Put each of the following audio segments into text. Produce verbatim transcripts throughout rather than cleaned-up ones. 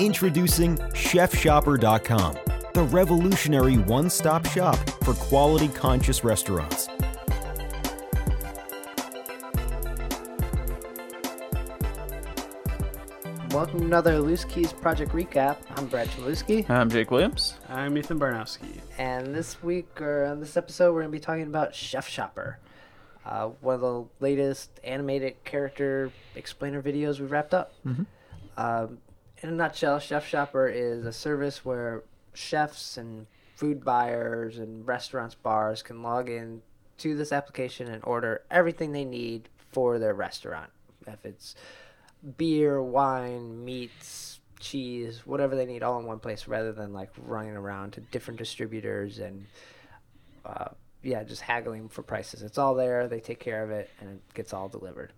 Introducing chef shopper dot com, the revolutionary one-stop shop for quality-conscious restaurants. Welcome to another Loose Keys Project Recap. I'm Brad Chmielewski. I'm Jake Williams. I'm Ethan Barnowski. And this week, or on this episode, we're going to be talking about Chef Shopper, uh, one of the latest animated character explainer videos we've wrapped up. Mm-hmm. Um, in a nutshell, Chef Shopper is a service where chefs and food buyers and restaurants, bars can log in to this application and order everything they need for their restaurant. If it's beer, wine, meats, cheese, whatever they need all in one place rather than like running around to different distributors and uh, yeah, just haggling for prices. It's all there. They take care of it and it gets all delivered.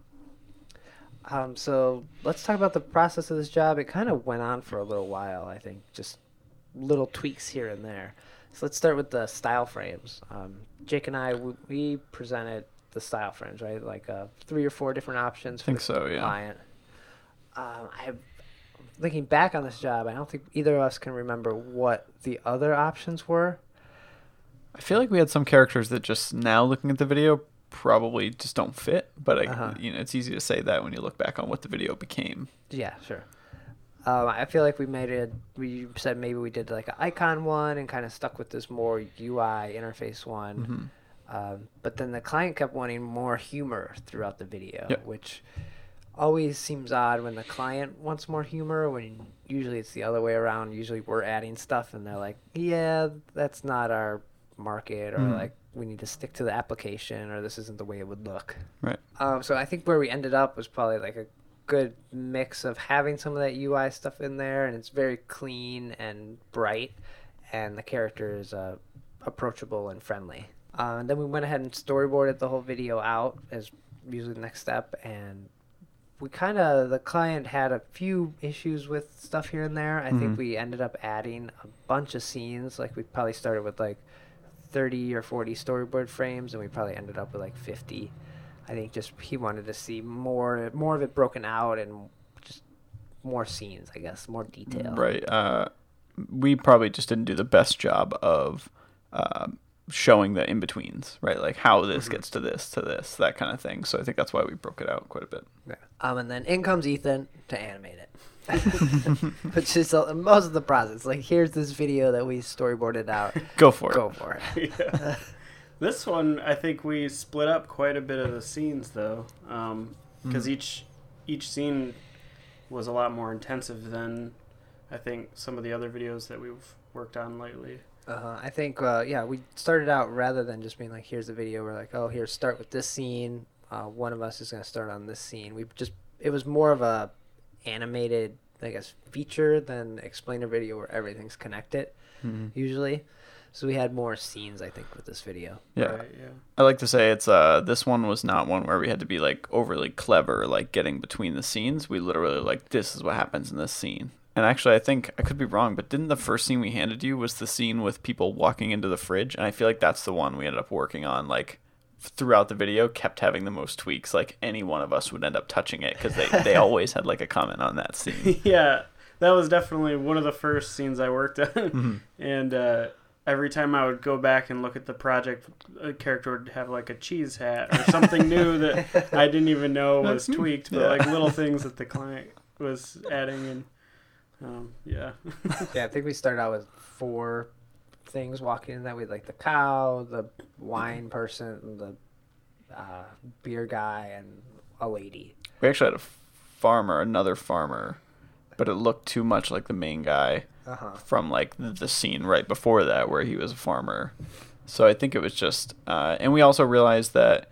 Um, so let's talk about the process of this job. It kind of went on for a little while, I think, just little tweaks here and there. So let's start with the style frames. Um, Jake and I, we, we presented the style frames, right? Like uh, three or four different options for think the so, yeah. client. Um, I, looking back on this job, I don't think either of us can remember what the other options were. I feel like we had some characters that just now looking at the video probably just don't fit, but I, Uh-huh. you know, it's easy to say that when you look back on what the video became. Yeah, sure. Um, I feel like we made it. We said maybe we did like an icon one and kind of stuck with this more U I interface one. Mm-hmm. Um, but then the client kept wanting more humor throughout the video, Yep. which always seems odd when the client wants more humor, when usually it's the other way around. Usually we're adding stuff and they're like, yeah, that's not our market, or Mm. like we need to stick to the application, or this isn't the way it would look. Right. Um, so I think where we ended up was probably like a good mix of having some of that U I stuff in there, and it's very clean and bright, and the character is uh, approachable and friendly. Uh, and then we went ahead and storyboarded the whole video out as usually the next step, and we kind of, the client had a few issues with stuff here and there. I Mhm. think we ended up adding a bunch of scenes. Like we probably started with like thirty or forty storyboard frames, and we probably ended up with like fifty. I think just he wanted to see more more of it broken out and just more scenes, I guess, more detail. Right. Uh, we probably just didn't do the best job of uh, showing the in-betweens, right? Like how this Mm-hmm. gets to this, to this, that kind of thing. So I think that's why we broke it out quite a bit. Yeah. Um, and then in comes Ethan to animate it. Which is uh, most of the process. Like, here's this video that we storyboarded out. Go for Go it. for it. Yeah. This one, I think we split up quite a bit of the scenes, though, because um, Mhm. each each scene was a lot more intensive than I think some of the other videos that we've worked on lately. Uh, I think, uh, yeah, we started out rather than just being like, here's the video. We're like, oh, here, start with this scene. Uh, one of us is going to start on this scene. We just, it was more of a animated, I guess, feature than explainer video where everything's connected, Mhm. usually. So we had more scenes, I think, with this video. Yeah. Right, yeah. I like to say it's uh this one was not one where we had to be like overly clever, like getting between the scenes. We literally like, this is what happens in this scene. And actually, I think I could be wrong, but didn't the first scene we handed you was the scene with people walking into the fridge? And I feel like that's the one we ended up working on like throughout the video, kept having the most tweaks. Like any one of us would end up touching it because they they always had like a comment on that scene. Yeah, that was definitely one of the first scenes I worked on. Mm-hmm. And uh, every time I would go back and look at the project, a character would have like a cheese hat or something new that I didn't even know was tweaked, but Yeah. like little things that the client was adding. And um, yeah. Yeah, I think we started out with four things walking in that way, like the cow, the wine person, the uh, beer guy, and a lady. We actually had a farmer, another farmer, but it looked too much like the main guy Uh-huh. from like the scene right before that where he was a farmer. So I think it was just, uh, and we also realized that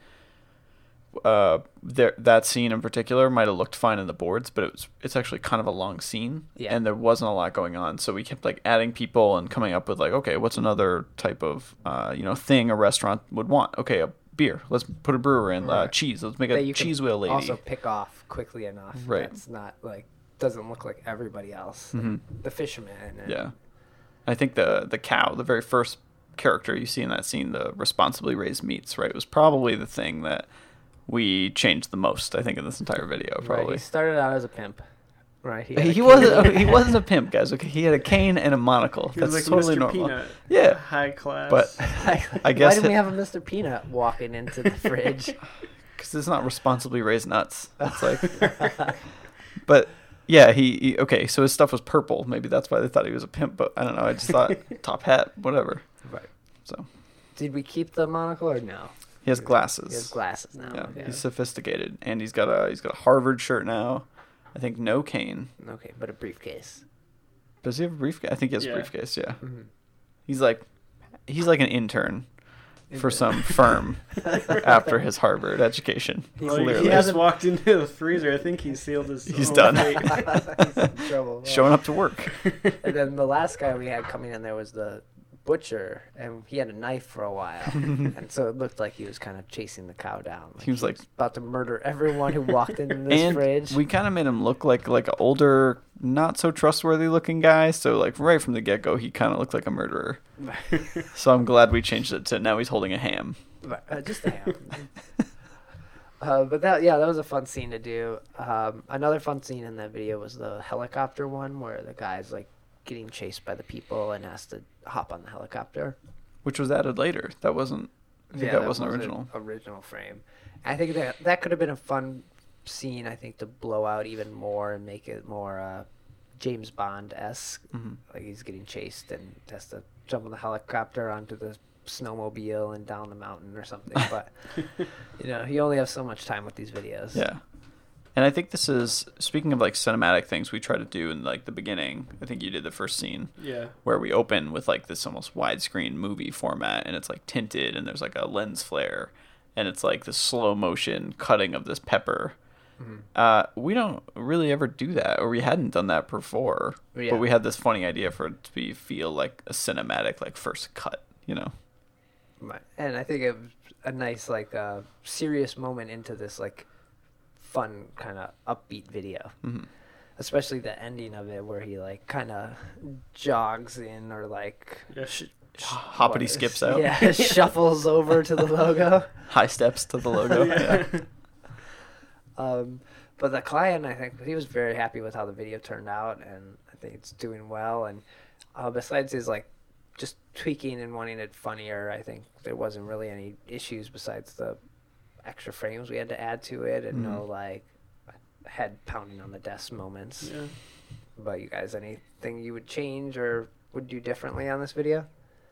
uh, there that scene in particular might have looked fine in the boards, but it was it's actually kind of a long scene, Yeah. and there wasn't a lot going on. So we kept like adding people and coming up with like, okay, what's another type of uh, you know thing a restaurant would want? Okay, a beer. Let's put a brewer in. Uh, Right. cheese. Let's make That a you can cheese wheel lady. Also pick off quickly enough. Right. That's not like doesn't look like everybody else. Mhm. The fisherman. And, Yeah. I think the the cow, the very first character you see in that scene, the responsibly raised meats, right, was probably the thing that we changed the most, I think, in this entire video, Right, probably. he started out as a pimp. Right. He, He, he wasn't. He wasn't a pimp, guys. Okay, he had a cane and a monocle. He That's was like totally Mister normal. Peanut. Yeah, High class. but I guess Why didn't it- we have a Mister Peanut walking into the fridge? because it's not responsibly raised nuts. It's like, but yeah, he, he okay. So his stuff was purple. Maybe that's why they thought he was a pimp. But I don't know. I just thought top hat, whatever. Right. So Did we keep the monocle or no? he has glasses. He has glasses now. Yeah, okay. he's sophisticated, and he's got a he's got a Harvard shirt now. I think no cane. Okay, but a briefcase. Does he have a briefcase? I think he has Yeah. a briefcase. Yeah. Mm-hmm. He's like, he's like an intern for Intern. some firm after his Harvard education. Well, he- Clearly, he just walked into the freezer. I think he sealed his. He's own done. fate. He's in trouble. showing up to work. And then the last guy we had coming in there was the butcher, and he had a knife for a while, and so it looked like he was kind of chasing the cow down. He was like- about to murder everyone who walked in this And fridge. we kind of made him look like like an older, not so trustworthy looking guy. So like right from the get go, he kind of looked like a murderer. So I'm glad we changed it to now he's holding a ham. uh, just a ham. Uh, but that, yeah, that was a fun scene to do. Um, another fun scene in that video was the helicopter one, where the guy's like getting chased by the people and has to hop on the helicopter. Which was added later. That wasn't. I think that, wasn't original. Original frame. I think that that could have been a fun scene. I think to blow out even more and make it more uh, James Bond esque. hmm Like he's getting chased and has to jump on the helicopter onto the snowmobile and down the mountain or something. But you know, you only have so much time with these videos. Yeah. And I think this is, speaking of like cinematic things we try to do in like the beginning, I think you did the first scene Yeah. where we open with like this almost widescreen movie format, and it's like tinted and there's like a lens flare and it's like the slow motion cutting of this pepper. Mhm. Uh, we don't really ever do that, or we hadn't done that before, Yeah. but we had this funny idea for it to be, feel like a cinematic like first cut, you know? Right. And I think it was a nice like uh, serious moment into this like fun kind of upbeat video. hmm Especially the ending of it where he like kind of jogs in or like Yeah. sh- sh- Hoppity what- skips out. Yeah, shuffles over to the logo. High steps to the logo. yeah. Um, but the client, I think, he was very happy with how the video turned out, and I think it's doing well. And uh, besides his like just tweaking and wanting it funnier, I think there wasn't really any issues besides the extra frames we had to add to it, and no Mhm. like head pounding on the desk moments. Yeah. But you guys, anything you would change or would do differently on this video?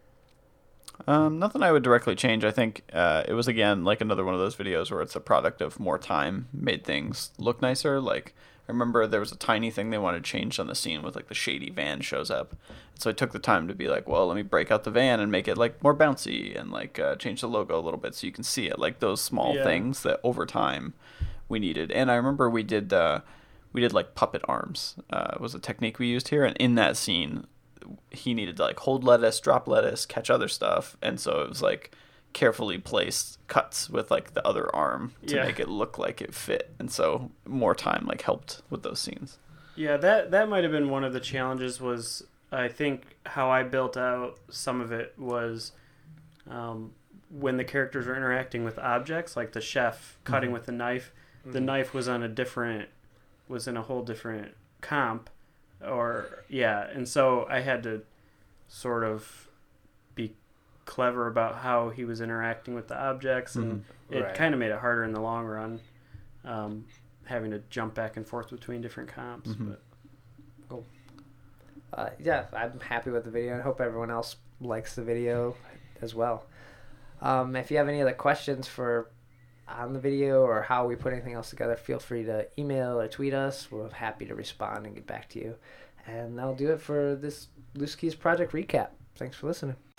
Um, nothing I would directly change. I think uh, it was, again, like another one of those videos where it's a product of more time, made things look nicer. Like, I remember there was a tiny thing they wanted changed on the scene with, like, the shady van shows up. So I took the time to be like, well, let me break out the van and make it, like, more bouncy and, like, uh, change the logo a little bit so you can see it. Like, those small Yeah. things that over time we needed. And I remember we did, uh, we did, like, puppet arms uh, was a technique we used here. And in that scene, he needed to like hold lettuce, drop lettuce, catch other stuff, and so it was like carefully placed cuts with like the other arm to Yeah. make it look like it fit, and so more time like helped with those scenes. Yeah, that that might have been one of the challenges. Was I think how I built out some of it was um, when the characters were interacting with objects, like the chef cutting Mhm. with the knife. The Mhm. knife was on a different, was in a whole different comp, or yeah, and so I had to sort of be clever about how he was interacting with the objects, and it Right. kind of made it harder in the long run, um, having to jump back and forth between different comps. Mhm. But Uh, yeah, I'm happy with the video. I hope everyone else likes the video as well. Um, if you have any other questions for on the video or how we put anything else together, feel free to email or tweet us. We're happy to respond and get back to you. And that'll do it for this Loose Keys Project recap. Thanks for listening.